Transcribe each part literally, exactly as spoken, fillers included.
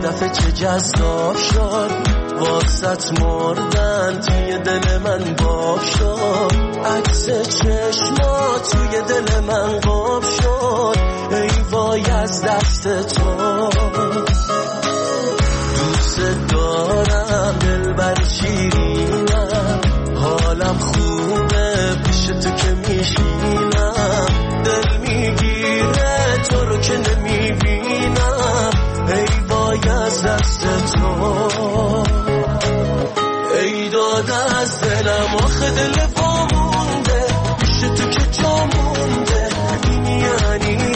دفعه چه جذاب شد واسط مردن توی دل من باب شد عکس چشما توی دل من قاب شد ای وای از دست تو دوست دارم دلبر شیرینم حالم خوبه پیش تو که میشینم دل میگیره تو رو که نمیبینم ای وای از دست تو ای داد از دلم آخه دل وامونده پیش تو که جا مونده این یعنی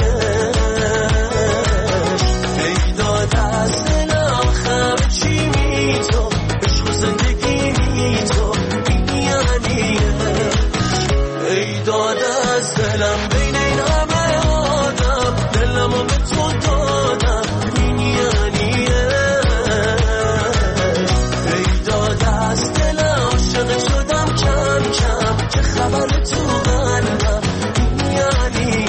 ای داد از دلم خم چی می تو عشق و زندگی می تو این یعنی ای داد از دلم بین این همه آدم دلمو به تو دادم این یعنی ای داد از دلم عاشق شدم کم کم چه خبر تو قلبم این یعنی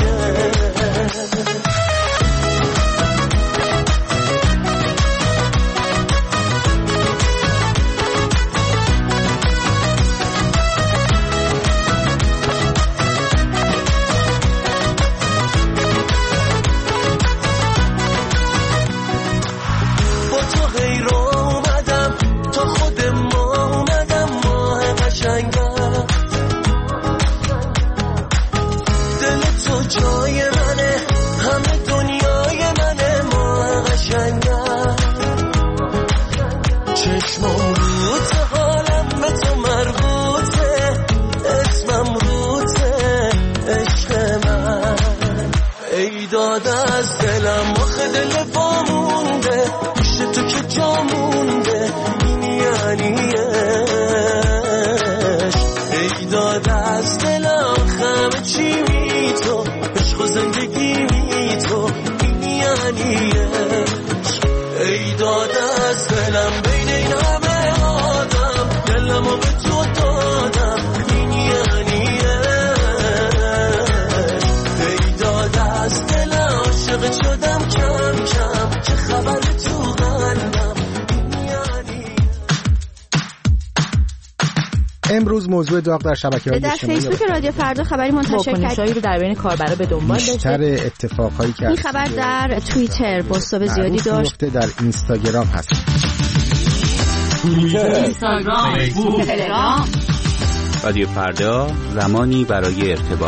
امروز موضوع داغ در شبکه‌های اجتماعی در فیسبوک رادیو فردا خبری منتشر کرد رو در بین کاربرا به دنبال داشته. بیشتر اتفاقایی که این خبر در توییتر بازتاب زیادی داشت. در اینستاگرام هست. توییتر، اینستاگرام، فیسبوک، تلگرام. رادیو فردا زمانی برای ارتباط.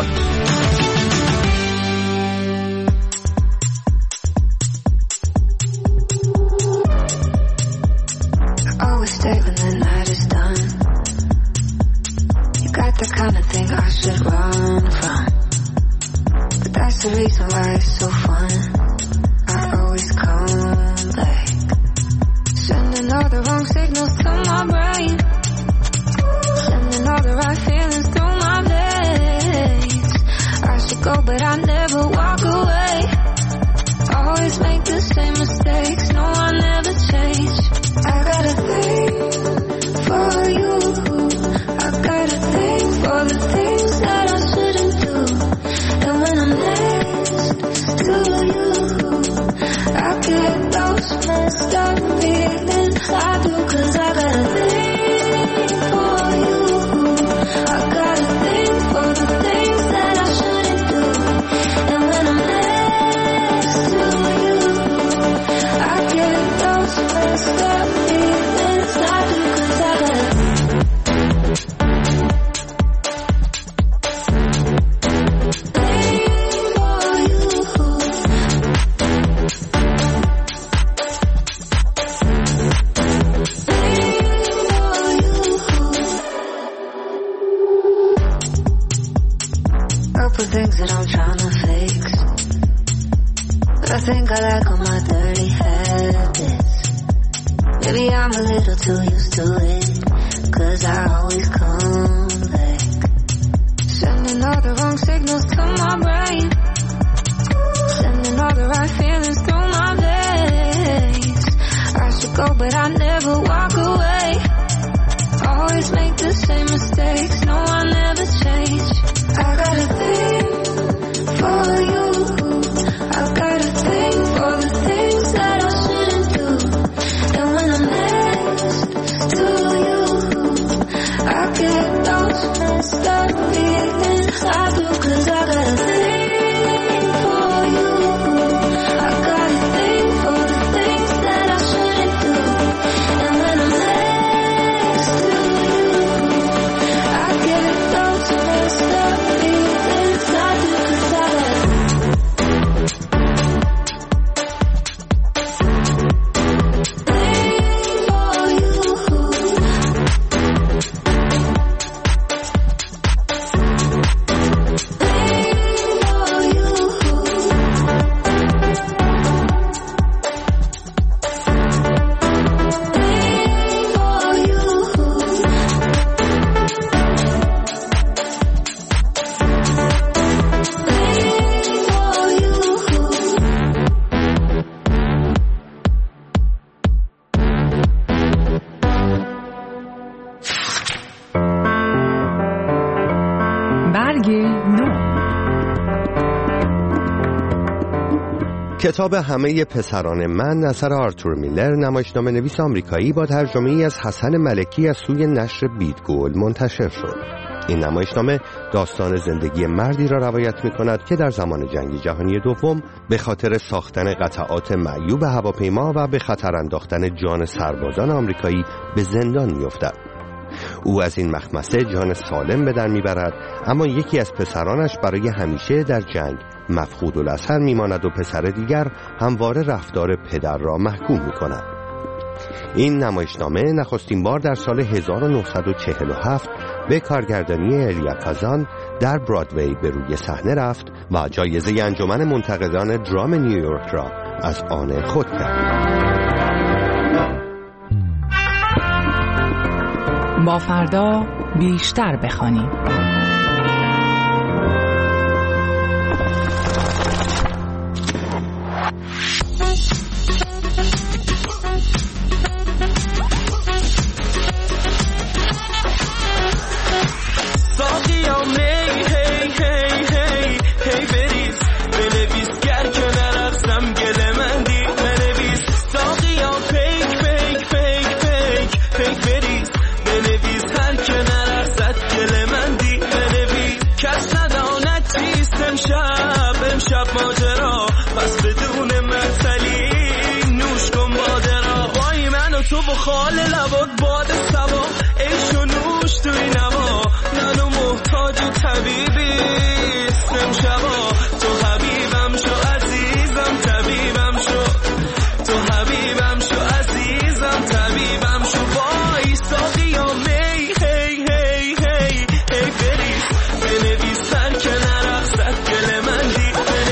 The reason why it's so fun, I always come back, sending all the wrong signals to my brain, sending all the right feelings through my veins. I should go but I never walk away, always make the same mistakes, no I never change. I got a thing for you, I got a thing for the things that I shouldn't do, and when I'm next to you, I get those messed up feelings I do, cause I got a thing for you, I got a thing for the things that I shouldn't do, and when I'm next to you, I get those messed up feelings I do, cause I got a things that I'm trying to fix, but I think I like all my dirty habits. Maybe I'm a little too used to it, cause I always come back, sending all the wrong signals to my brain, sending all the right feelings through my veins. I should go but I never walk away, always make the same mistakes, no I never change. I got a thing for you, I got a thing for the things that I shouldn't do, کتاب همه پسران من اثر آرتور میلر، نمایشنامه نویس آمریکایی با ترجمه‌ای از حسن ملکی از سوی نشر بیدگل منتشر شد. این نمایشنامه داستان زندگی مردی را روایت می‌کند که در زمان جنگ جهانی دوم به خاطر ساختن قطعات معیوب هواپیما و به خطر انداختن جان سربازان آمریکایی به زندان می‌افتد. او از این مخمسه جان سالم به در می‌برد، اما یکی از پسرانش برای همیشه در جنگ مفقود الاثر می‌ماند و پسر دیگر همواره رفتار پدر را محکوم می‌کند. این نمایشنامه نخستین بار در سال هزار و نهصد و چهل و هفت به کارگردانی الیا کازان در برادوی به روی صحنه رفت و جایزه انجمن منتقدان درام نیویورک را از آن خود کرد. با فردا بیشتر بخوانیم. شب ماجرا پس بدون مثلی نوش کن بادرا وای من و تو بخال لبات باد سوا عیش و نوش توی نوا منو محتاج طبیبی استم شبا تو حبیبم شو عزیزم طبیبم شو تو حبیبم شو عزیزم طبیبم شو وای ساقی یا می هی هی هی هی بریز بنویس سر که نرخصت گل من دی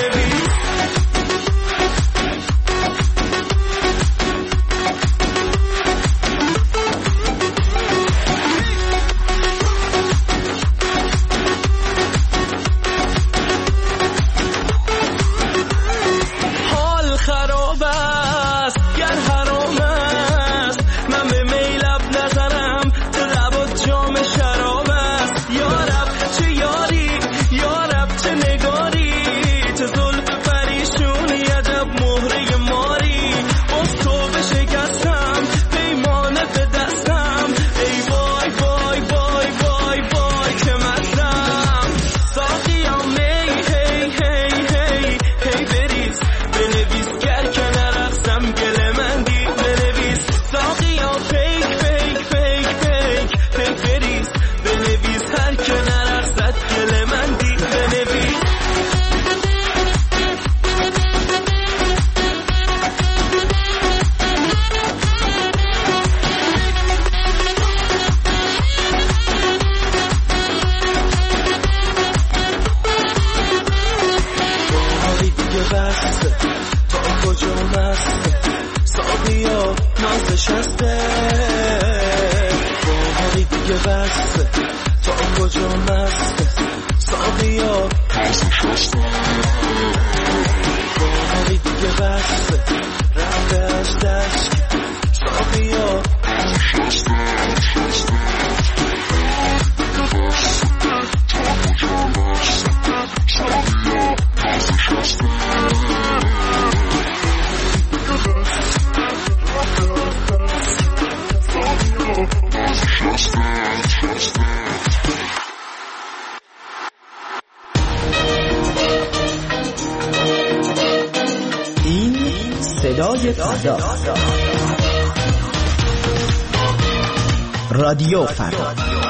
رادیو فردا.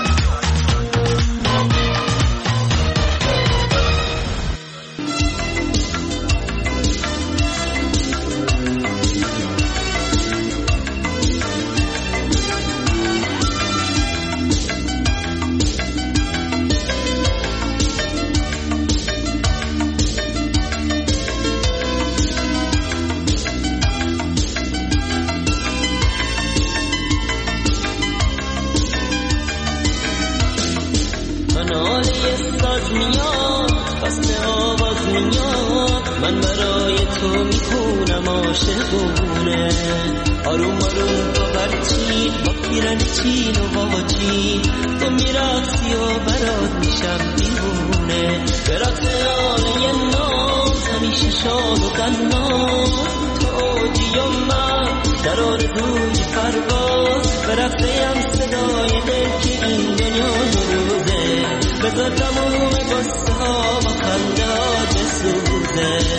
من برای تو میخونم عاشقونه آروم آروم تو برچین با پیرن چین و واجین تو میرقصی و برات میشم دیوونه برات آله ناز همیشه شاد و قناس تو اوجی و من در آرزوی پرواز به رفته‌ام صدای دل که این دنیا دو روزه بذار تموم قصه ها و خنده ها بسوزه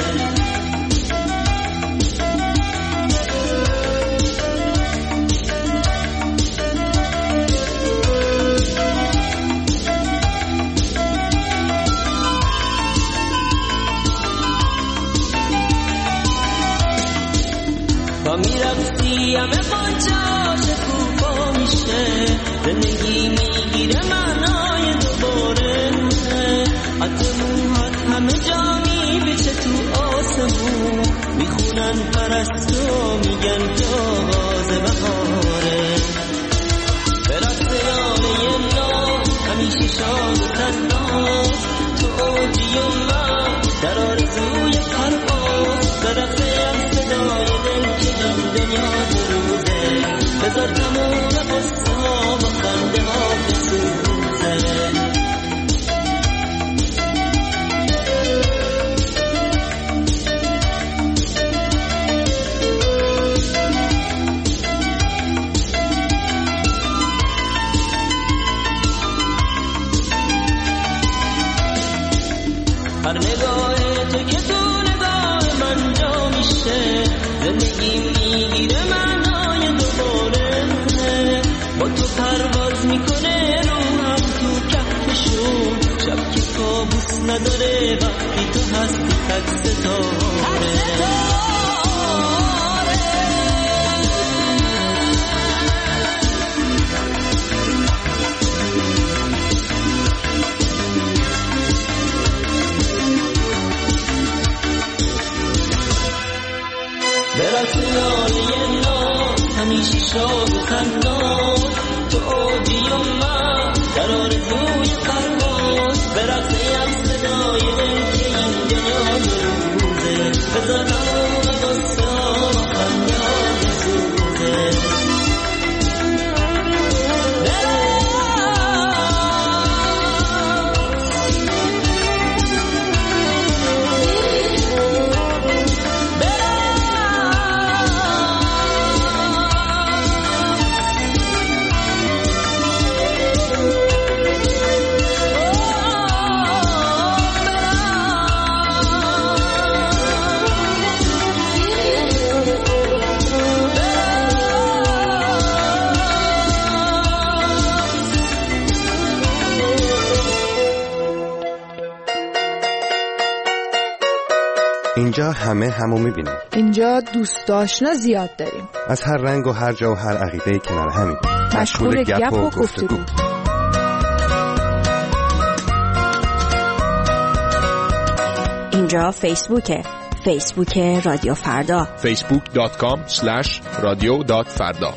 تا میرفتی همه خانجا شکوفا میشه زندگی میگیره معنای دوباره حتی موهات همه جا میبیشه تو آسمون میخونن پرستو میگن که آغاز بهاره برست یانه نو همیشه شاد و تناس تو اوجی و من در آرزوی پرواز برفتیم صدای دل که این دنیا دو روزه بذار تموم قصه ها و خنده ها بسوزه هر نگاه تو که تو نگاه من جا میشه زندگی میگیره معنای دوباره با تو پرواز میکنه روحم تو کهکشون شب که کابوس نداره وقتی تو هستی تک ستاره برسیانی نو همیشه شاد و خندان تو اوجی و من در آرزوی پرواز برفتیم صدای دل که این دنیا دو روزه بذار تموم قصه ها و خنده ها بسوزه اینجا همه همو میبینیم. اینجا دوست آشنا زیاد داریم. از هر رنگ و هر جا و هر عقیده کنار همین. مشغول گپ و گفتگو. اینجا فیسبوکه. فیسبوک رادیو فردا. فیسبوک دات کام اسلش رادیو دات فردا.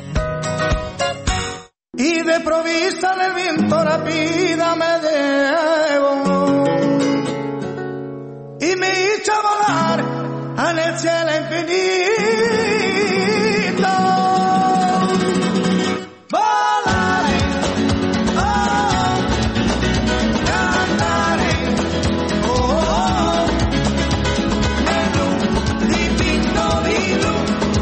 Y de provista del viento la vida me debo y me hizo volar en el cielo infinito. Volaré, oh, cantaré, oh, en un dipinto vino,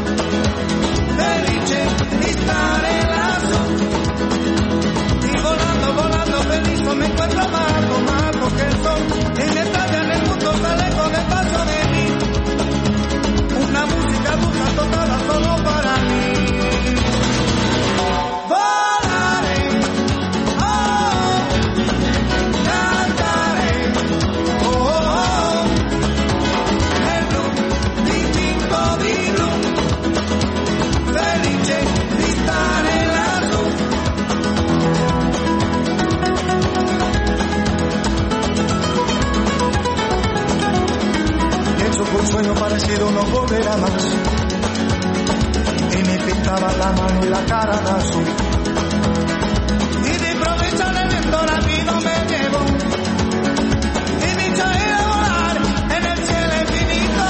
felice di stare lassù. Y volando, volando feliz me encuentro amargo, amargo que son en estadio en el mundo sale con el paso de mí. Una música dulce tocada solo para mí. Volaré, oh, cantaré, oh, en un dipinto vino, felice di stare lassù. Pienso que un sueño parecido no volverá más. Y me pintaba la mano y la cara de azul. Y de improviso en el viento la vida me llevó. Y me hizo ir a volar en el cielo infinito.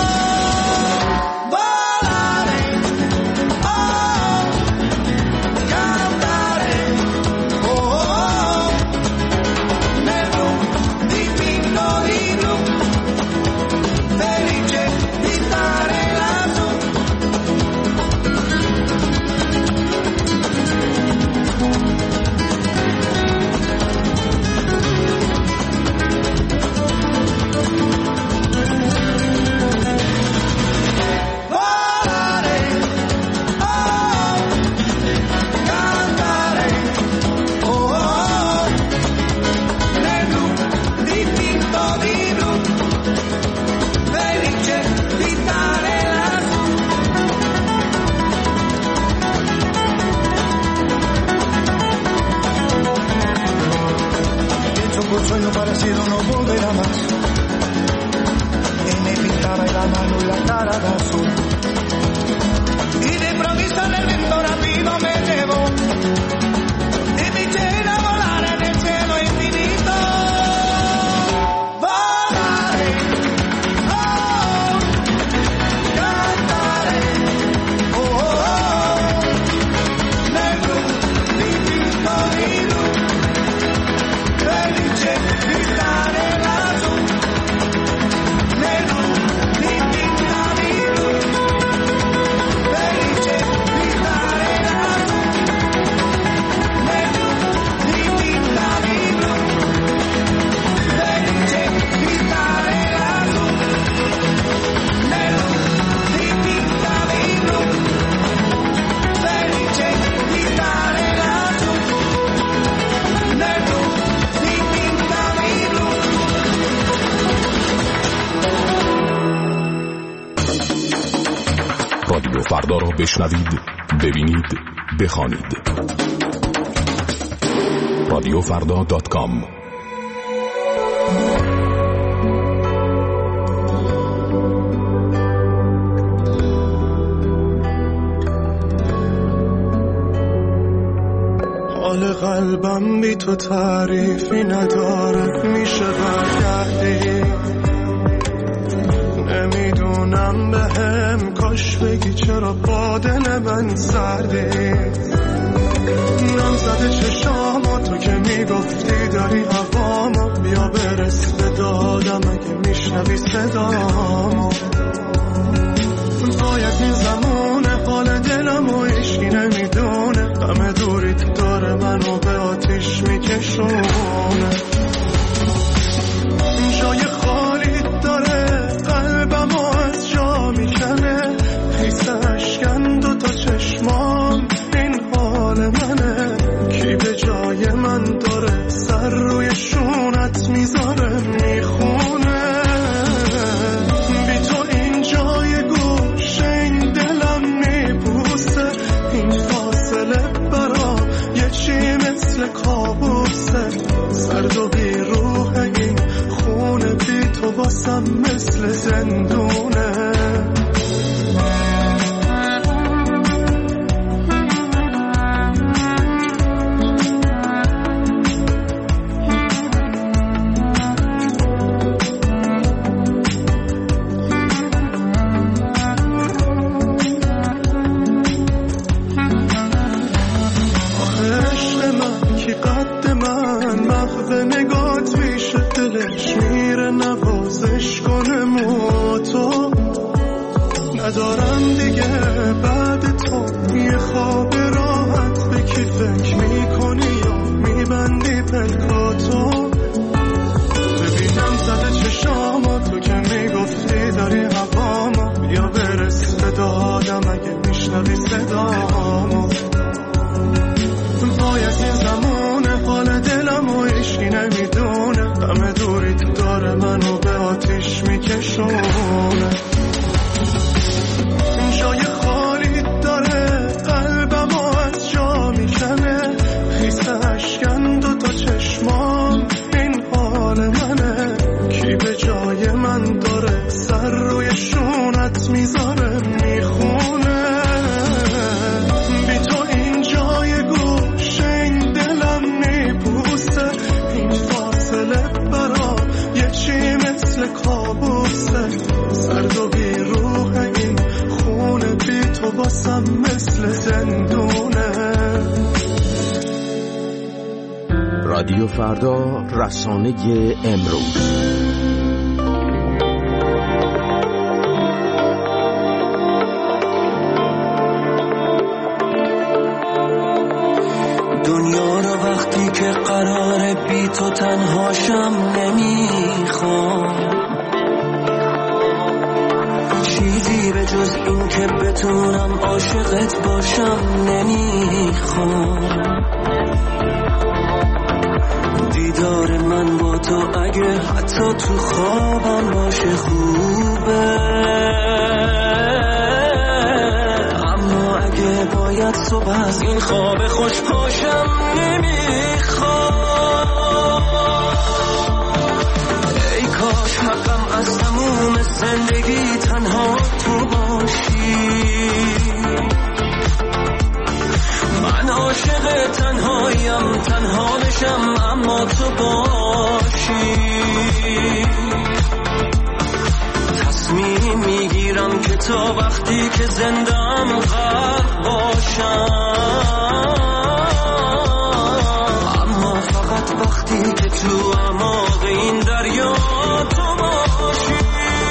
Volaré, oh, cantaré, oh, nel blu dipinto di blu. Felice بشنوید، ببینید، بخوانید. رادیو فردا دات کام. حال قلبم بی تو تعریفی نداره، میشه برگردی؟ نمیدونم بهم کاش بگی چرا با دل من سردی. نم زده چشام تو که میگفتی داری هوامو، بیا برس به دادم اگه میشنوی صدامو. باید این زمونه حال دلم و عشقی نمیدونه، غم دوریت داره منو به آتیش میکشونه. جای خالی داره قلبم و از جا میکنه، خیس اشکن دو تا چشمام این حال منه. کی به جای من داره سر روی شونت میذاره میخونه. بی تو این جای گوشه این دلم میبوسه، این فاصله برا یه چی مثل کابوسه. سرد و بی روح این خونه بی تو باسم مثل زندونه. ندارم دیگه بعد تو یه خواب راحت، به کی فکر میکنی یا میبندی پلکاتو. ببینم زده چشامو تو که میگفتی داری هوامو، بیا برس به دادم اگه میشنوی صدامو. باید این زمونه حال دلم و عشقی نمیدونه، غم دوریت داره منو به آتیش میکشونه. جای خالی داره قلبم و از جا میکنه، خیس اشکن دو تا چشمام این حال منه. کی به جای من داره سر روی شونت میذاره میخونه. بی تو این جای گوشه این دلم میبوسه، این فاصله برا یه چی مثل کابوسه. سرد و بی روح این خونه بی تو باسم مثل زندونه. رادیو فردا، رسانه امروز. دنیا رو وقتی که قراره بی تو تنهاشم نمیخوام، چیزی به جز این که بتونم عاشقت باشم نمیخوام. دیدار من با تو اگه حتی تو خوابم باشه خوبه، اما اگه باید صبح از این خواب خوش پاشم نمیخوام. ای کاش حقم از تموم زندگی تنها تو باشی. من عاشق تنهایم، تنها بشم اما تو باشی. تصمیم میگیرم که تا وقتی که زندم غرق باشم، اما فقط وقتی که تو اعماق این دریا تو باشی.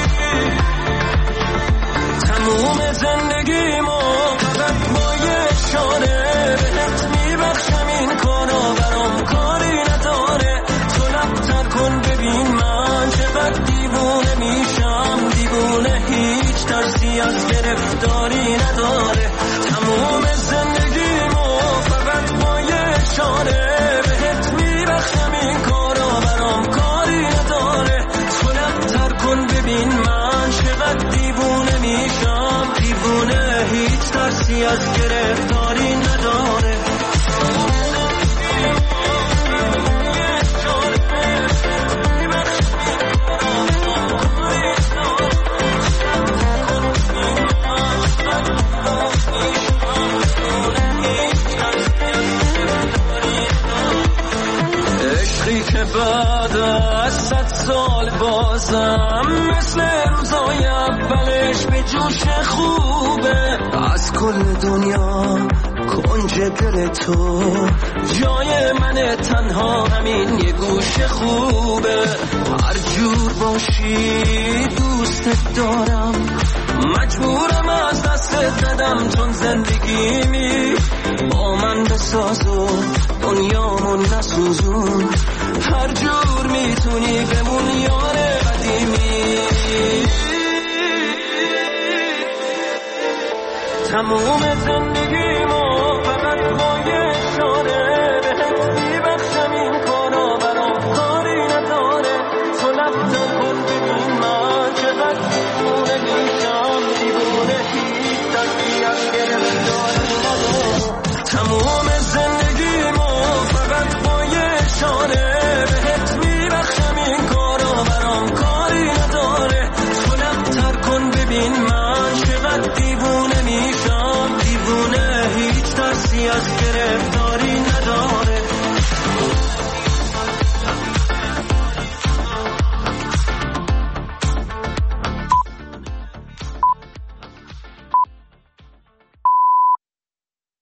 تموم زندگیمو فقط با یه اشاره بهت میبخشم، این کارا برام کاری نداره. تو لبتر کن ببین من چقدر دیوونه میشم، دیوونه هیچ ترسی از گرفتاری نداره. تموم از گرفتاری نداره. عشقی که بعد از صد سال بازم مثل روزای اولش به جوش خوبه. از کل دنیا کنج دل تو جای من تنها همین یه گوش خوبه. هر جور باشی دوستت دارم، مجبورم از دستت ندم چون زندگیمی با من بساز و دنیامون نسوزون. هر جور میتونی بمون یار قدیمی. تموم زندگیمو فقط با یه اشاره بهت میبخشم، این کارا برام کاری نداره. تو لفتر کن ببین من چقدر دیوونه میشم، دیوونه هیچ دستی از گرفتاری نداره. تموم زندگیمو فقط با یه اشاره بهت میبخشم، این کارا برام کاری نداره. تو لفتر کن ببین من چقدر دیوونه میشم، دیوونه هیچ ترسی از گرفت